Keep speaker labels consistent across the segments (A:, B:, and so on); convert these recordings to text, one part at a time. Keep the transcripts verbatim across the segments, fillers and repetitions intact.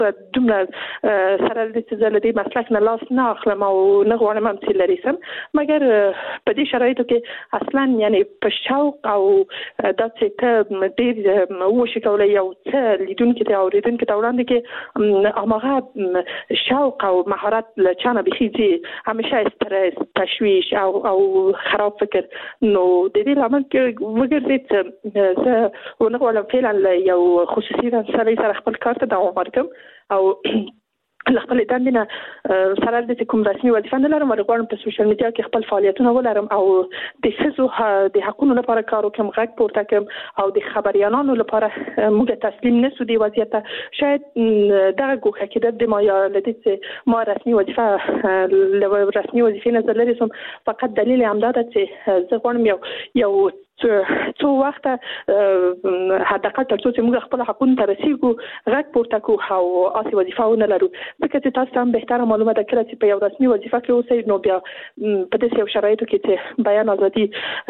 A: دومره سره د چې زه له دې مسلک نه لاس نه اخلم او نه غواړم هم چې لرې سم، مګر په دې شرایطو کې اصلا یعنی په شوق او دا چې ته ډېر وشي کولی یو څه لیدونکي ته اورېدونکي ته وړاندې کې هماغه شوق او مهارت له چا نه بیخي ځي، همیشه استرس، تشویش او او خراب فکر. نو د دې لامل کې وګرځېد چې زه ونه غواړم فعلا له یو خصوصي سړي سره خپل کار ته دوام ورکړم او له خپل دندې نه سره د کوم رسمي وظیفه نه لرم، غواړم په سوشل میډیا کې خپل فعالیتونه ولرم او د ښځو د حقونو لپاره کار وکړم، غږ پورته کړم او د خبریالانو لپاره موږ تسلیم نشو دې وضعیت ته. شاید دغه ګوښه کېدل د ما یا له دې چې ما رسمي وظیفه له رسمي وظیفې نه زه لرې سوم، فقط دلیل همدا ده چې زه غواړم یو یو څو وخت حداقل تر څو چې موږ خپل حقونو ته رسیږو غږ پورته کړو او اسې وظیفه ونه لرو، ځکه چې تاسو هم بهتره معلومه ده کله چې په یو رسمي وظیفه کې اوسئ نو بیا په داسې یو شرایطو کې چې بیان ازادي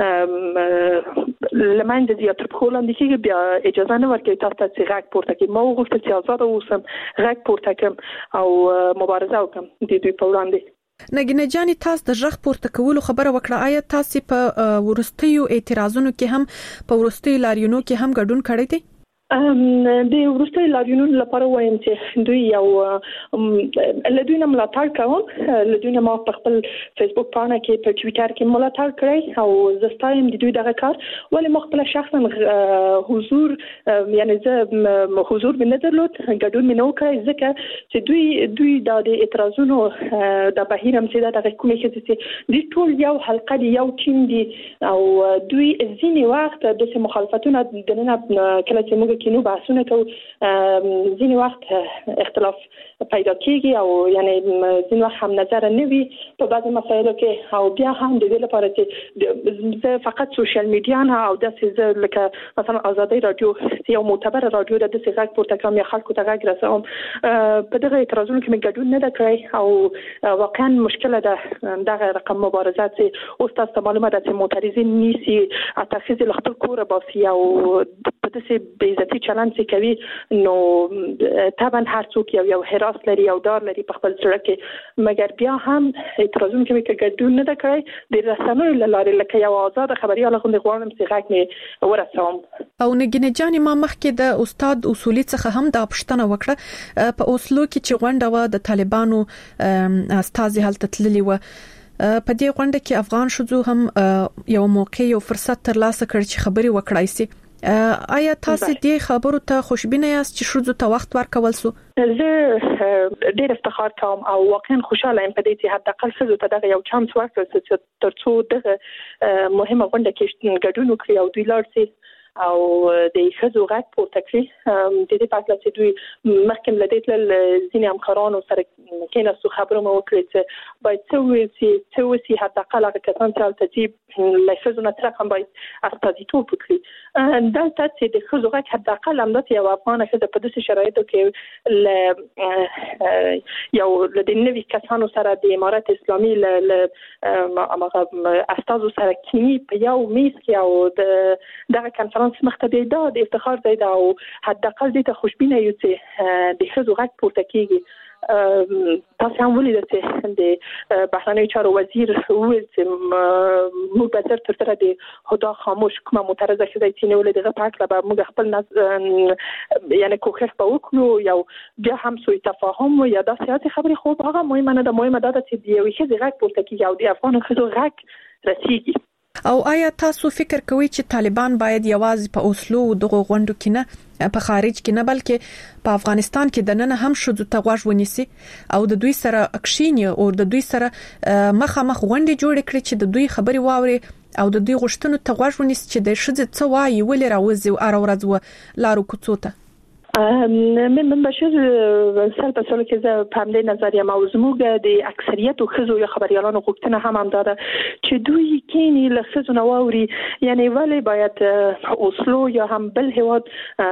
A: له منځه ځي یا تر پښو لاندې کېږي، بیا اجازه نه ورکوي تاسو ته چې غږ پورته کړئ. ما وغوښتل چې ازاده اوسم، غږ پورته کړم او مبارزه وکړم د دوی په وړاندې.
B: نګینه جانې تاسو د غږ پورته کولو خبره وکړه، آیا تاسو په ورستیو اعتراضونو کې هم په ورستیو لاریونو کې هم ګډون کړی دی؟
A: د وروستي لاریونونو لپاره وایم چې دوی یو له دوی نه ملاتړ کوم، له دوی نه ما په خپل فیسبوک پاڼه کې په ټویټر کې ملاتړ کړی او زه ستایم د دوی دغه کار، ولې ما خپل شخصا حضور یعنی زه حضور مې نه درلود، ګډون مې نه وکړی، ځکه چې دوی دوی د اعتراضونو د بهیر هم چې دغه کومې ښځې چې دوی ټول یو حلقه دي، یو ټیم دي او دوی ځینې وخت داسې مخالفتونه دننه کله چې موږ کې نو بحثونه کوو ځینې وخت اختلاف پیدا کېږي او یعنی ځینې وخت هم نظر نه وي په بعضې مسایلو کې، او بیا هم د دې لپاره چې زه فقط سوشل میډیا نه او داسې زه لکه مثلا آزادۍ رادیو یو معتبره رادیو ده داسې غږ پورته کوم یا خلکو ته غږ رسوم، په دغه اعتراضونو کې مې ګډون نه ده کړی او واقعا مشکله ده دغه رقم مبارزه چې اوس تاسو ته معلومه ده چې معترضین نیسي، حتی ښځې له خپل کوره باسي او په داسې بې عزتي چلند چې کوي، نو طبعا هر څوک یو یو حراس لري او دار لري په خپل زړه کې، مګر بیا هم اعتراضونه کې مې ګډون نه ده کړی د رسنیو له لارې، لکه یو آزاده خبریال غوندې غواړم چې غږ مې ورسوم.
B: او نګینه جانې ما مخکې د استاد اصولي څخه هم دا پوښتنه وکړه، په اوسلو کې چې غونډه وه د طالبانو استازي هلته تللي وه، په دې غونډه کې افغان ښځو هم یو موقع یو فرصت ترلاسه کړ چې خبرې وکړای شي. آیا تاسو دې خبرو ته خوشبینه یاست چې ښځو ته وخت ورکول سو؟
A: زه ډېر افتخار کوم او واقعا خوشاله یم په دې چې حداقل ښځو ته دغه یو چانس ورکړل چې تر څو دغه مهمه غونډه کې ګډون وکړي او دوی لاړ شي او د ښځو غږ پورته کړي. د دې په اړه چې دوی مخکې له دې تلل ځینې همکارانو سره کېناستو، خبرې مو وکړې چې باید څه وشي څه وشي حداقل هغه کسان چې هلته ځي له ښځو نه څرک هم باید استازیتوب وکړي. دلته چې د ښځو غږ حداقل همداسې یوه افغانه ښځه په داسې شرایطو کې له یو له د نوي کسانو سره د امارت اسلامي له استازو سره کینی په یو میز کې او د دغه کنفرانس مخته دی، دا د افتخار ځای ده او حداقل دې ته خوشبینه یو چې د ښځو غږ پورته کېږي. تاسو هم ولیدل چې د بهرنیو چارو وزیر وویل چې موږ به زر تر زره د هدا خاموش کومه معترضه ښځه چې نیولې دغه په هکله به موږ خپل یعنی کوښښ به وکړو، یو بیا هم سوء تفاهم یا داسې هسې خبرې، خو هغه مهمه نه ده، مهمه دا ده چې د یوې ښځې غږ پورته کېږي او د افغانو ښځو غږ رسیږي.
B: او آیا تاسو فکر کوئ چې طالبان باید یوازې په اوسلو دغه غونډو کې نه په خارج کې نه بلکې په افغانستان کې د نن هم ښځو ته غوږ ونیسي او د دوی سره اکشینی او د دوی سره مخامخ غونډې جوړ کړي چې د دوی خبرې واوري او د دوی غوښتنو ته غوږ ونیسي چې د ښځې څه وایي ولې راوځي او ورځ و لارو کوڅو ته؟
A: من من بشر سل په سلو کې زه په همدې نظر یم او زموږ د اکثریت ښځو یا خبریالانو غوښتنه هم همدا ده چې دوی کینی له ښځو نه واوري، یعنی ولې باید اوسلو یا هم بل هیواد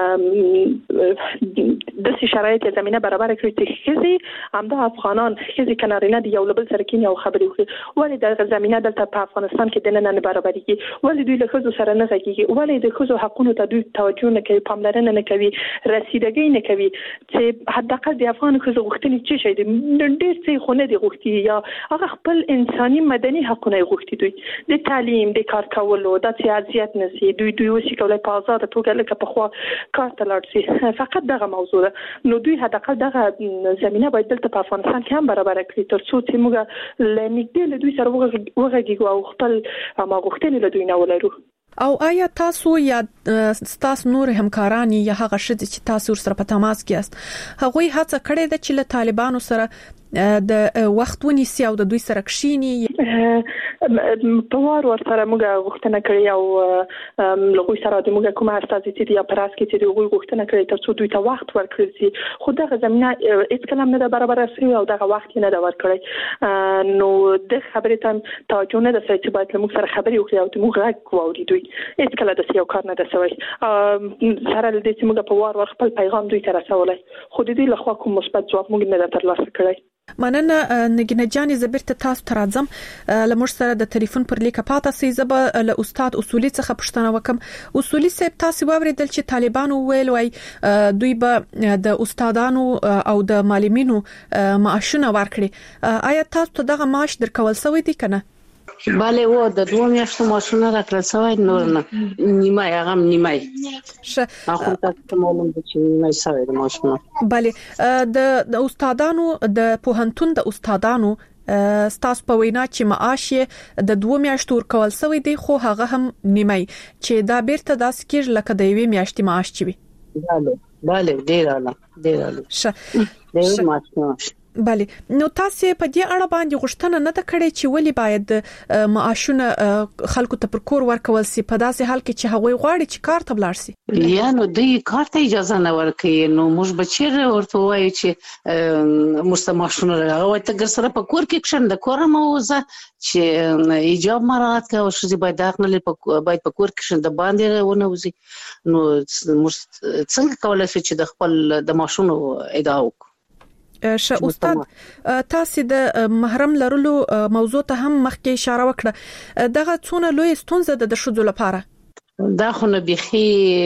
A: داسې شرایط یا زمینه برابر کړي چې ښځې همدا افغانان ښځې که نارینه دي یو له بل سره کینی او خبرې وکړي، ولې دغه زمینه دلته په افغانستان کې دننه نه برابرېږي، ولې دوی له ښځو سره نه غږېږي، ولې د ښځو حقونو ته دوی توجه نه کوي، پاملرنه نه کوي، رسیدګي نه کوي چې حداقل د افغان خزو غوښتنې چې شي د ډېر څه خونه دي غوښتي یا هغه خپل انساني مدني حقونه غوښتي دوی د تعلیم د کار کولو د سیاست نسی دوی دوی وسی کولای په آزاد توګه لکه په خوا کار ته لاړ شي فقط دغه موضوع ده نو دوی حداقل دغه زمينه باید دلته په افغانستان کې هم برابر کړي ترڅو چې موږ لنګدل دوی سره وغږیږو او خپل ما غوښتنې له دوی نه ولرو.
B: او آیا تاسو یا تاسو نور همکاران یا هغه شته چې تاسو سره په تماس کې یاست هغه هڅه کړې ده چې له طالبانو سره د وخت ونیسي او د دوی سره کښینی
A: په وار ور سره موږ غوښتنه کړې او لغوي سره د موږ کومه استازي چې یا پراس کې چې دوی غوښتنه کړې ترڅو دوی ته وخت ورکړي شي خو دغه زمينه هیڅ کلام نه برابر شي او دغه وخت نه دا ورکړي نو د خبرې ته توجه نه ده چې باید موږ سره خبرې وکړو او موږ غږ واوري دوی هیڅ کله د سیاو کار نه ده سوی سره د دې چې موږ په وار ور خپل پیغام دوی ته رسولای خو د دې لخوا کوم مثبت ځواب موږ نه ترلاسه کړی.
B: مننه نګینه جانې زبرته تاسو ته راځم لمر سره د ټلیفون پر لیکه پاته سي زب له استاد اصولي څخه پوښتنه وکم اصولي صاحب تاسو واوریدل چې طالبانو ویل وای دوی به د استادانو او د معلمینو معاشونه ورکړي آیا تاسو ته دغه معاش درکول سوی دي کنه؟
C: بله و د دوه میاشتو معاشونه راکړل سوی نور نه نیمه هغه نیمه
B: شه
C: اخو تاسو معلوم دي چې نیمه سوی د معاشونه
B: بله د استادانو د پوهنتون د استادانو ستاسو په وینا چې معاش د دوه میاشتو ورکول سوی دی خو هغه هم نیمه چې دا بیرته د سکیر لکه د یوې میاشتې معاش چوي.
C: بله بله ډیر اعلی ډیر اعلی
B: شه
C: ډیر معاش.
B: بله نو تاسو په دې اړه باندې غوښتنه نه کړې چې ولی باید معاشونه خلکو ته پر کور ورکول سي په داسې حال کې چې هغوی غواړي چې کار ته ولاړ سي
C: یا نو دوی کار ته اجازه نه ورکوي نو موږ بچیر ورته وایو چې مستمعشونه راغوي ته ګر سره په کور کې کښن د کور موزه چې ایجاب مراد کا او شې باید داخله باید په کور کې د باندې ونوزي نو څنګه کولای شي چې د خپل د ماشونو ادعا وکړي.
B: شه استاد تاسو د محرم لرلو موضوع ته هم مخکې اشاره وکړه دغه څونه لوی ستونزه د شذو لپاره
C: دا خو نه بيخي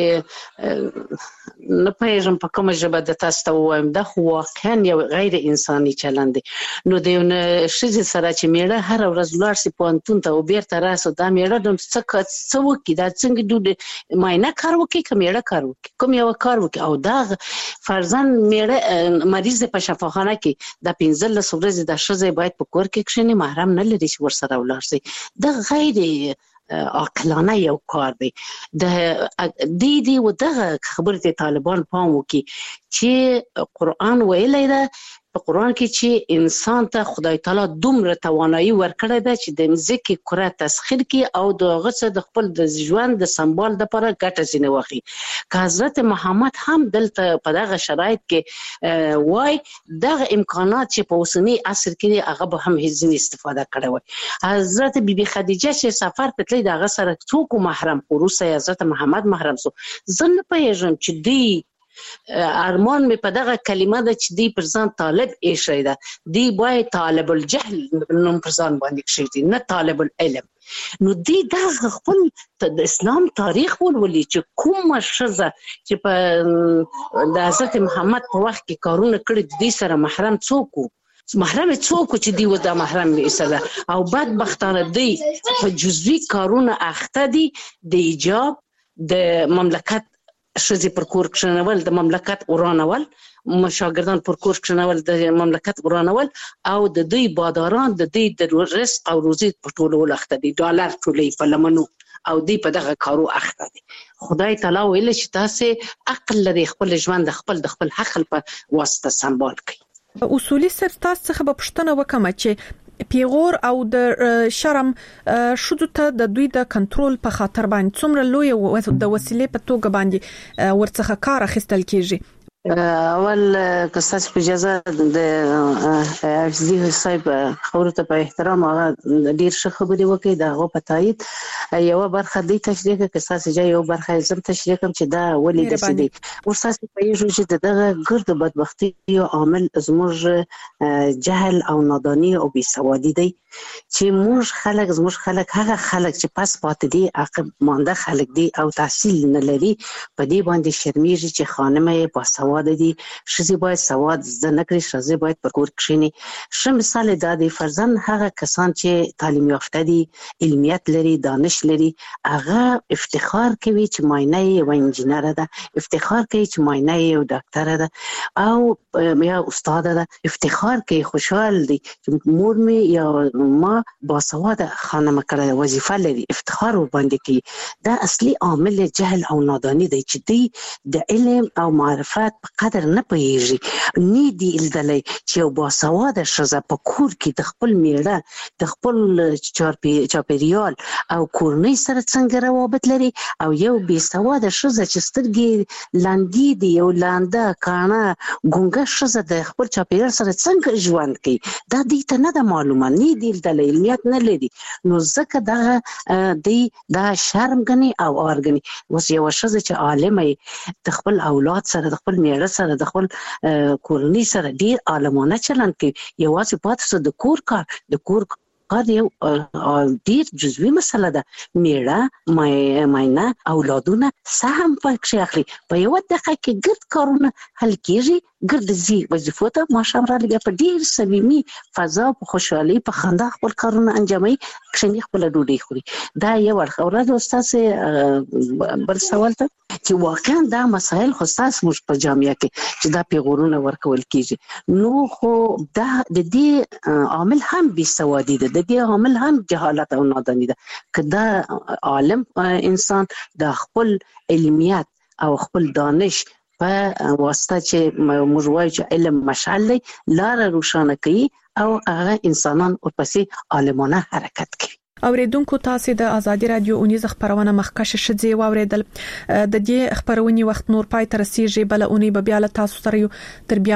C: نه پېژم په کومه ژبه د تاسو ته وایم دا خو واقعا یو غیر انساني چلند دی نو د یو شذ سره چې میړه هر ورځ لاړ سي پونتون ته او بیرته راسو دا میړه د څه څه وکي دا څنګه دوی ماینه کار وکي کوم میړه کار وکي کوم یو کار وکي او دا فرضاً میړه مریض په شفاخانه کې د پنځل ورځې د شذ باید په کور کې کښنی محرم نه لري چې ور سره ولاړ سي دا غیر عقلانه یو کار دی د دې دی و دغه خبرې طالبان پام وکي چې قرآن ویلی ده په قرآن کې چې انسان ته خدای تعالی دومره توانایي ورکړی ده چې د مځکې کره تسخیر کړي او د هغه څه د خپل د ژوند د سمبال لپاره ګټه ځینې واخلي که حضرت محمد هم دلته په دغه شرایط کې وای دغه امکانات چې په اوسني عصر کې هغه به هم هیڅ استفاده کړی وای حضرت بیبي خدیجه چې سفر پتلی دغه سره څوک محرم وروسته حضرت محمد محرم سو زه نه پوهیږم چې دی ارمان می په دغه کلمه ده چې دی پر ځان طالب ایښی ده دی باید طالب الجهل نوم پر ځان باندې کښی دی نه طالب العلم نو دی دغه خپل د اسلام تاریخ ولولي چې کومه ښځه چې په د حضرت محمد په وخت کې کارونه کړي دی سره محرم څوک و محرم څوک چې دی و د محرم ایسله او بدبختانه دی په جزوي کارونه اخته دي د ایجاب د مملکت شذې پر کور کښنول د مملکت ورانول شاګردان پر کور کښنول د مملکت ورانول او د دوی باداران د دوی د رزق او روزي په ټولولو اخته دي ډالر ټولې په لمنو او دوی په دغه کارو اخته دي خدای تعالی ویل چې تاسو عقل لري خپل ژوند خپل د خپل حق په واسطه سمبال کړئ.
B: اصولي سر تاسو څخه به پوښتنه وکم چې پیغور او د شرم شذو ته د دوی د کنټرول په خاطر باندې څومره لوی د وسیلې په توګه باندې ورڅخه کار اخیستل کیږي
C: اول که تاسو په اجازه د حفظي صاحب خبرو ته په احترام هغه ډیر ښه خبرې وکړي د هغه په تایید یو برخه دی تشریح کوي که تاسو جای یو برخه زم تشریح کوم چې دا ولې د سدي ورساسي په یو چې دغه ګرد بدبختی یو عامل زموږ جهل او نادانی او بې سوادي دی چې موږ خلک زموږ خلک هغه خلک چې پس پاتې دي عقب مانده خلک دي او تحصیل نه لري په دې باندې شرمېږي چې خانمه با سواد دي شزي باید سواد زده نه کړي شزي باید پر کور کښینی ښه مثال دا دی فرضاً هغه کسان چې تعلیم یافته دي علمیت لري دانش لري هغه افتخار کوي چې ماینه یو انجینر ده افتخار کوي چې ماینه یو ډاکټر ده او یا استاد ده افتخار کوي خوشحال دي مور می یا ما باسواده خانم کړه وظیفه لري افتخار وباندې کوي دا اصلي عامل جهل او نادانی دی چې دی د علم او معرفت په قدر نه پوهیږي ني دی الدلې چې یو باسواده شزه په کور کې د خپل میړه د خپل چاپیریال او کورنۍ سره څنګه روابط لري او یو بې سواده شزه چې سترګې لاندې دی یو لانده کانه ګونګه شزه د خپل چاپیریال سره څنګه ژوند کوي دا دې ته نه د معلومه ني دی د علمیت نه لري نو ځکه دا دی دا شرم غني او اورګني اوس یو شزه چې عالمه د خپل اولاد سره د خپل میړه سره د خپل کورنۍ سره ډیر عالمانه چلند کوي یوازې پاتې د کور کار د کور کار یو ډیر جزوي مسله ده میړه ماینه اولادونه سهم پکې اخلي په یو دقیقه کې ګرد کارونه حل کیږي ګرد زی وظیفو ته ماشام را لګي په ډیر صمیمي فضا په خوشحالي په خندا خپل کارونه انجامي کښنی خپل ډوډۍ خوري دا یو ورخوره د استاد بل سوال ته چې واقعا دا مسائل خو تاسو مش په جامعه کې چې دا پیغورونه ورکول کیږي نو خو دا د دې عامل هم بي سوادي ده د دې عامل هم جهالت او نادانی ده کدا عالم انسان د خپل علمیت او خپل دانش په واسطه چې موږ وایو چې علم مشعل دی لار روښانه کوي او هغه انسانان ورپسې عالمانه حرکت کوي
B: اوریدونکو تاسو د ازادي رادیو اونیز خبرونه مخکښ شځې واوریدل د دې خبرونې وخت نور پای تر رسیدي بل اونې به بیا له تاسو سره یو تر بیا